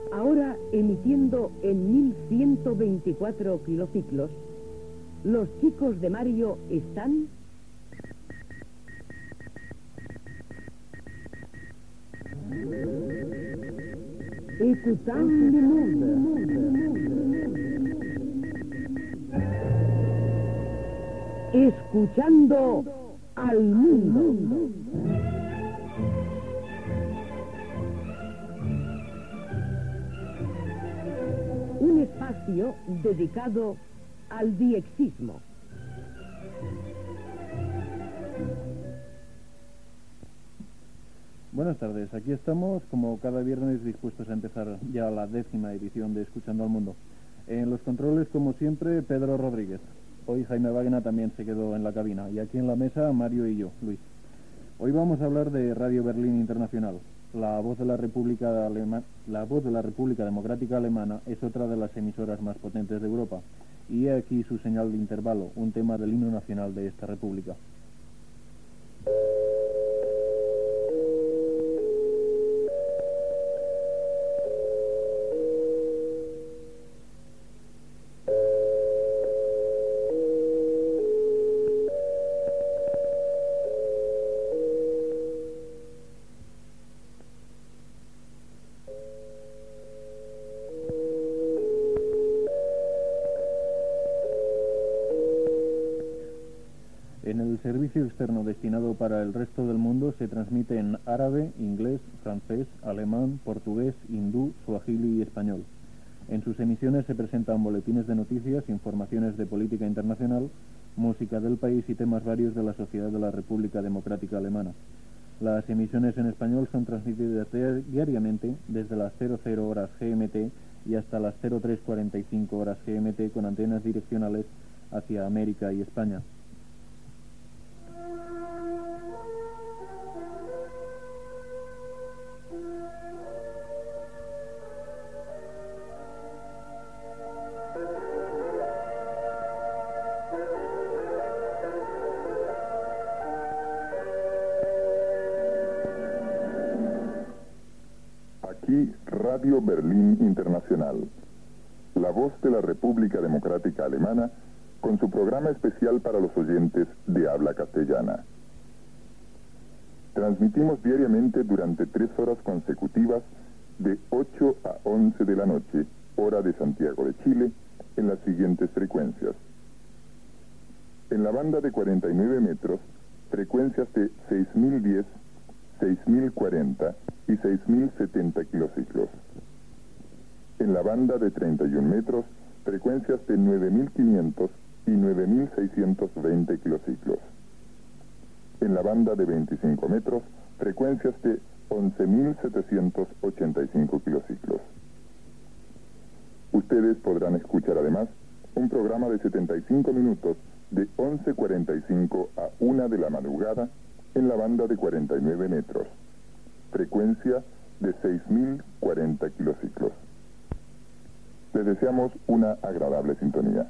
Ahora emitiendo en 1124 kilociclos, los chicos de Mario están... Écoutons le monde. Escuchando al mundo. Un espacio dedicado al diexismo. Buenas tardes, aquí estamos como cada viernes dispuestos a empezar ya la 10ª edición de Escuchando al Mundo. En los controles, como siempre, Pedro Rodríguez. Hoy Jaime Wagner también se quedó en la cabina y aquí en la mesa Mario y yo, Luis. Hoy vamos a hablar de Radio Berlín Internacional. La voz de la República Democrática Alemana es otra de las emisoras más potentes de Europa. Y he aquí su señal de intervalo, un tema del himno nacional de esta república. En el servicio externo destinado para el resto del mundo se transmite en árabe, inglés, francés, alemán, portugués, hindú, suajili y español. En sus emisiones se presentan boletines de noticias, informaciones de política internacional, música del país y temas varios de la sociedad de la República Democrática Alemana. Las emisiones en español son transmitidas diariamente desde las 00 horas GMT y hasta las 03:45 horas GMT con antenas direccionales hacia América y España. Aquí Radio Berlín Internacional, la voz de la República Democrática Alemana, con su programa especial para los oyentes de habla castellana. Transmitimos diariamente durante 3 horas consecutivas de 8 a 11 de la noche, hora de Santiago de Chile, en las siguientes frecuencias. En la banda de 49 metros, frecuencias de 6010, 6040 y 6070 kilociclos. En la banda de 31 metros, frecuencias de 9500 y 9620 kilociclos. En la banda de 25 metros, frecuencias de 11785 kilociclos. Ustedes podrán escuchar además un programa de 75 minutos de 11:45 a 1 de la madrugada en la banda de 49 metros, frecuencia de 6040 kilociclos. Les deseamos una agradable sintonía.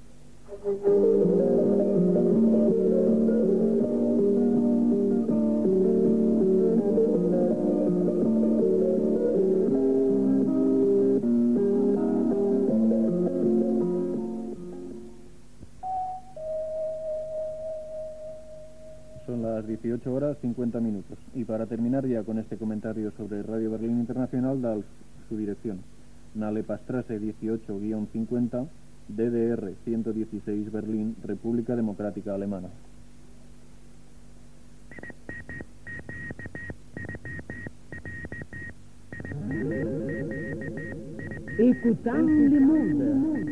Son las 18 horas 50 minutos. Y para terminar ya con este comentario sobre Radio Berlín Internacional, da su dirección. Nalepastrasse 18-50, DDR 116 Berlín, República Democrática Alemana. Écoutons le monde.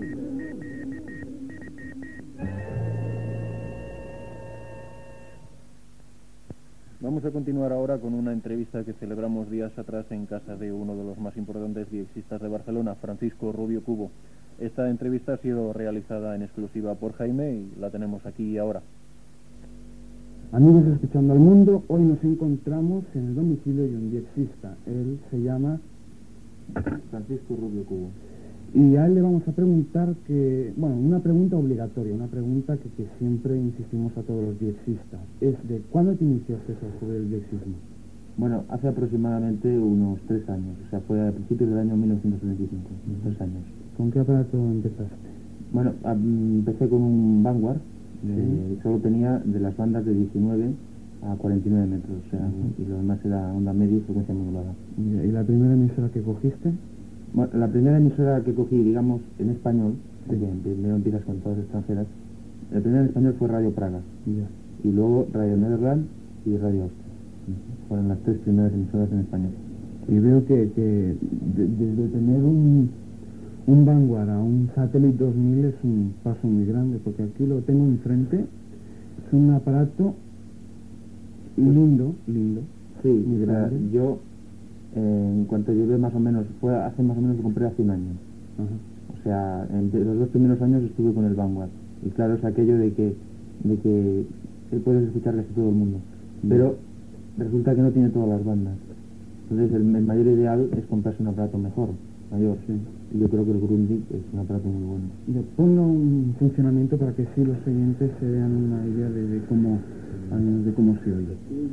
Vamos a continuar ahora con una entrevista que celebramos días atrás en casa de uno de los más importantes diexistas de Barcelona, Francisco Rubio Cubo. Esta entrevista ha sido realizada en exclusiva por Jaime y la tenemos aquí ahora. Amigos de Escuchando al Mundo, hoy nos encontramos en el domicilio de un diexista. Él se llama Francisco Rubio Cubo. Y a él le vamos a preguntar una pregunta obligatoria, una pregunta que siempre insistimos a todos los diexistas. Es de ¿cuándo te iniciaste sobre el diexismo? Bueno, hace aproximadamente unos 3 años, o sea, fue a principios del año 1975, 3 años. ¿Con qué aparato empezaste? Bueno, empecé con un Vanguard, solo tenía de las bandas de 19 a 49 metros, o sea, y lo demás era onda media y frecuencia modulada. ¿Y la primera emisora que cogiste? Bueno, la primera emisora que cogí, digamos, en español, porque primero empiezas con todas extranjeras, la primera en español fue Radio Praga, y luego Radio Nederland y Radio Austria. Fueron las 3 primeras emisoras en español. Y veo que desde tener un Vanguard a un Satellite 2000 es un paso muy grande, porque aquí lo tengo enfrente, es un aparato lindo, Sí, muy o sea, grande. yo, en cuanto llevé más o menos, hace más o menos, lo compré hace un año. Ajá. O sea, los 2 primeros años estuve con el Vanguard. Y claro, es aquello de que puedes escuchar casi todo el mundo. Pero resulta que no tiene todas las bandas. Entonces el mayor ideal es comprarse un aparato mayor. Y yo creo que el Grundig es un aparato muy bueno. Ponlo en funcionamiento para que sí los oyentes se den una idea de cómo se oye.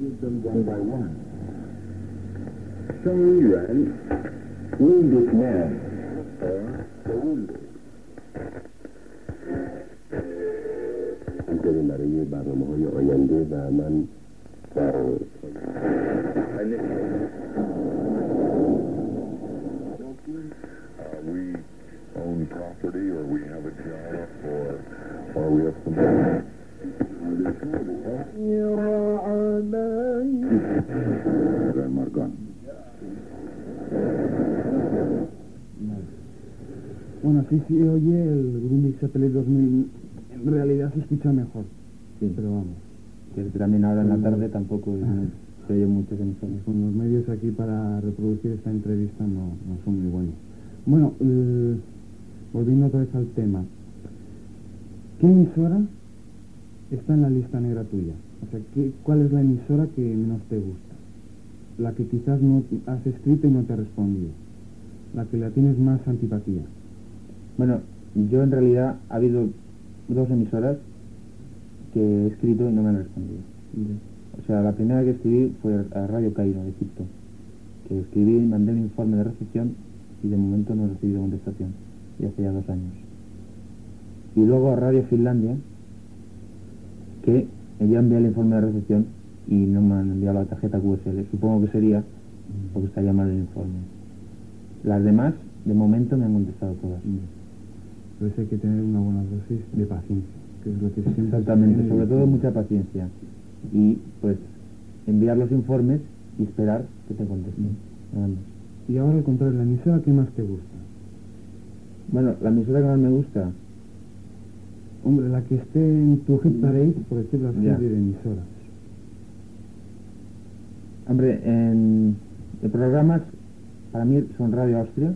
We own property, or we have a job, or we have some... Gran Marcón. Bueno, así sí oye el Grundig Satellite 2000, en realidad se escucha mejor. Sí, Pero vamos, que también ahora en la tarde tampoco se oye muchas emisoras. con los medios aquí para reproducir esta entrevista no son muy buenos. Bueno, volviendo otra vez al tema, ¿qué emisora está en la lista negra tuya? O sea, ¿cuál es la emisora que menos te gusta? La que quizás no has escrito y no te ha respondido. La que la tienes más antipatía. Bueno, yo en realidad ha habido 2 emisoras que he escrito y no me han respondido. O sea, la primera que escribí fue a Radio Cairo, de Egipto, que escribí y mandé un informe de recepción y de momento no he recibido contestación, y hace ya 2 años. Y luego a Radio Finlandia, que ya envié el informe de recepción y no me han enviado la tarjeta QSL. Supongo que sería porque estaría mal el informe. Las demás, de momento, me han contestado todas. Entonces hay que tener una buena dosis de paciencia, que es lo que siempre... Exactamente, sobre todo mucha paciencia. Y, pues, enviar los informes y esperar que te contesten. Nada más. Y ahora al contrario, la emisora que más te gusta. Bueno, la emisora que más me gusta, Hombre, la que esté en tu hit parade, por decirlo así, Ya. de emisoras. hombre, de programas, para mí son Radio Austria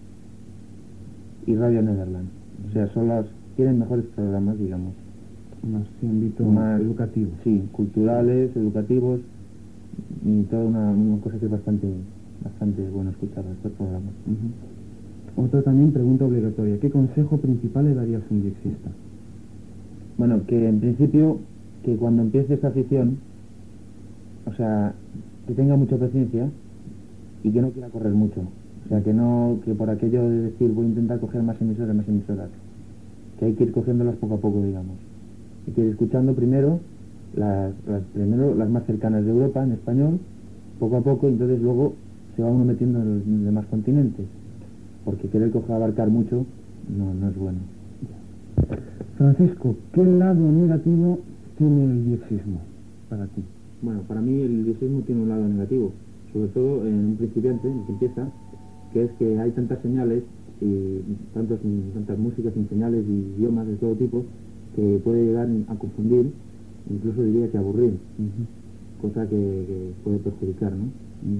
y Radio Nederland. O sea, tienen mejores programas, digamos. Más en ámbito Más educativo. Sí, culturales, educativos, y toda una cosa que es bastante bueno escuchar estos programas. Otra también pregunta obligatoria. ¿Qué consejo principal le darías a un diexista? Bueno, que en principio, que cuando empiece esta afición, o sea, que tenga mucha paciencia y que no quiera correr mucho. O sea, que por aquello de decir voy a intentar coger más emisoras, que hay que ir cogiéndolas poco a poco, digamos. Hay que ir escuchando primero las más cercanas de Europa, en español, poco a poco, y entonces luego se va uno metiendo en los demás continentes, porque querer abarcar mucho no es bueno. Francisco, ¿qué lado negativo tiene el diexismo para ti? Bueno, para mí el diexismo tiene un lado negativo, sobre todo en un principiante, en el que empieza, que es que hay tantas señales y tantas músicas sin señales y idiomas de todo tipo que puede llegar a confundir, incluso diría que aburrir, cosa que puede perjudicar, ¿no?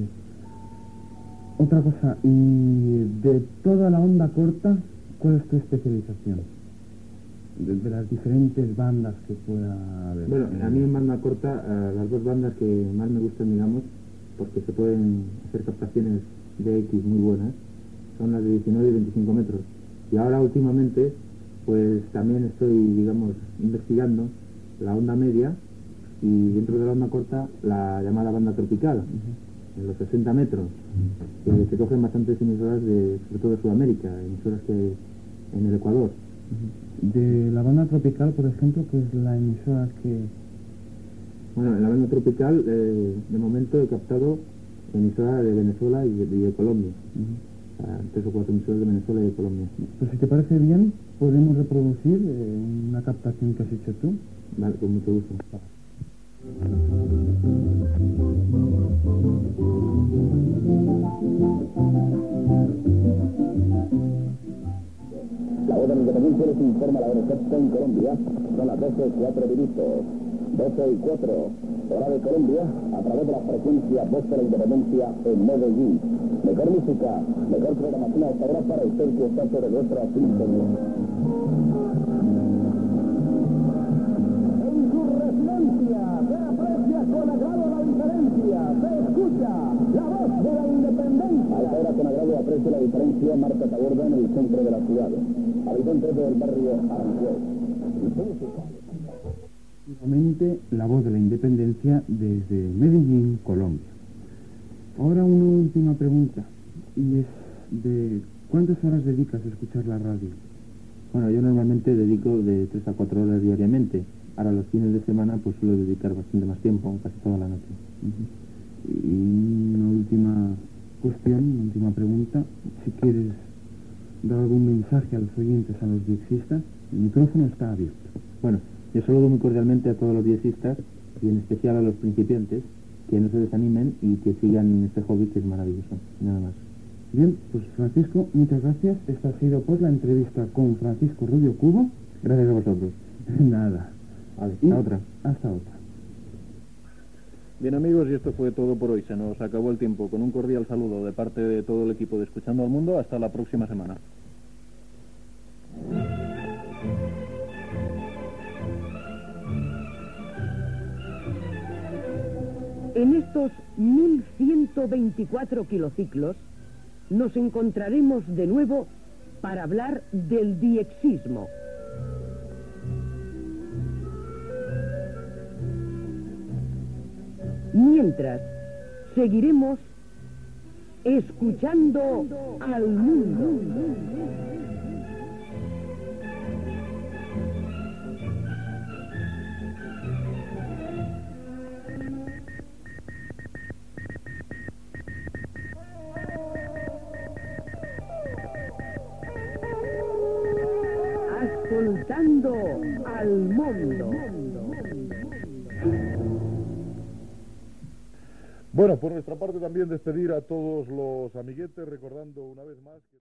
Otra cosa, y de toda la onda corta, ¿cuál es tu especialización? De las diferentes bandas que pueda haber. Bueno, a mí en banda corta, las 2 bandas que más me gustan, digamos, porque se pueden hacer captaciones de X muy buenas, son las de 19 y 25 metros. Y ahora últimamente, pues también estoy, digamos, investigando la onda media y dentro de la onda corta la llamada banda tropical, en los 60 metros, que se cogen bastantes emisoras, sobre todo de Sudamérica, emisoras que en el Ecuador. De la banda tropical, por ejemplo, que es la emisora que... Bueno, en la banda tropical, de momento he captado emisoras de Venezuela y de Colombia. O sea, 3 o 4 emisoras de Venezuela y de Colombia. Pues si te parece bien, podemos reproducir una captación que has hecho tú. Vale, con mucho gusto. La hora de Independencia les informa la hora exacta en Colombia. Son las 12:04 minutos. 12:04, hora de Colombia, a través de la frecuencia Voz de la Independencia en Medellín. Mejor música, mejor programación hasta ahora para usted que está sobre nuestra sintonía. En su residencia se aprecia con agrado la diferencia, se escucha la Voz de la Independencia. A esta hora con agrado aprecia la diferencia Marta Taborda en el centro de la ciudad. Habitantes del barrio Aranjuez. Nuevamente, la Voz de la Independencia desde Medellín, Colombia. Ahora una última pregunta, y es de ¿cuántas horas dedicas a escuchar la radio? Bueno, yo normalmente dedico de 3 a 4 horas diariamente. Ahora los fines de semana pues suelo dedicar bastante más tiempo, casi toda la noche. Y una última cuestión, una última pregunta, si quieres dar algún mensaje a los oyentes, a los diexistas, el micrófono está abierto. Bueno, yo saludo muy cordialmente a todos los diexistas y en especial a los principiantes, que no se desanimen y que sigan este hobby que es maravilloso, nada más. Bien, pues Francisco, muchas gracias. Esta ha sido pues la entrevista con Francisco Rubio Cubo. Gracias a vosotros. Nada. Vale, Y hasta otra. Hasta otra. Bien amigos, y esto fue todo por hoy. Se nos acabó el tiempo. Con un cordial saludo de parte de todo el equipo de Escuchando al Mundo. Hasta la próxima semana. En estos 1124 kilociclos nos encontraremos de nuevo para hablar del diexismo. Mientras, seguiremos escuchando al mundo. Ascoltando al mundo. Bueno, por nuestra parte también despedir a todos los amiguetes, recordando una vez más que...